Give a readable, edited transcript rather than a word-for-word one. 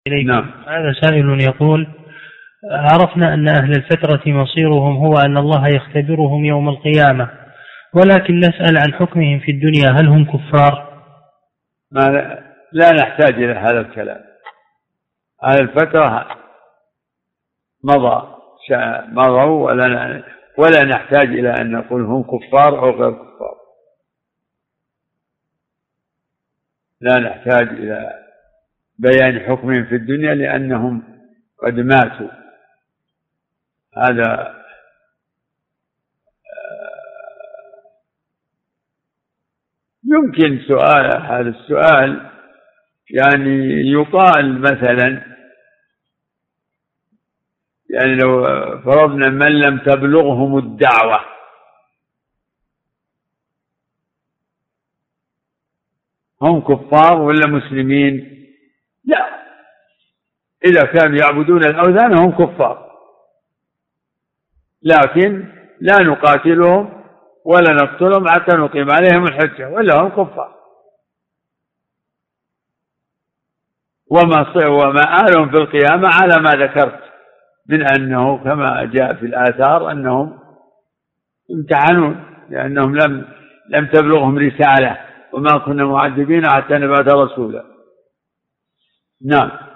نعم. هذا سائل يقول: عرفنا أن أهل الفترة مصيرهم هو أن الله يختبرهم يوم القيامة، ولكن نسأل عن حكمهم في الدنيا، هل هم كفار؟ لا نحتاج إلى هذا الكلام. أهل الفترة مضوا ولا نحتاج إلى أن نقول هم كفار أو غير كفار. لا نحتاج إلى بيان حكمهم في الدنيا لأنهم قد ماتوا. هذا يمكن هذا السؤال يعني يقال مثلا، يعني لو فرضنا من لم تبلغهم الدعوة هم كفار ولا مسلمين؟ لا، إذا كانوا يعبدون الأوثان هم كفار، لكن لا نقاتلهم ولا نقتلهم حتى نقيم عليهم الحجة ولا هم كفار. ومآلهم في القيامة على ما ذكرت من أنه كما جاء في الآثار أنهم امتحنون لأنهم لم تبلغهم رسالة، وما كنا معذبين حتى نبعث رسولا. نعم.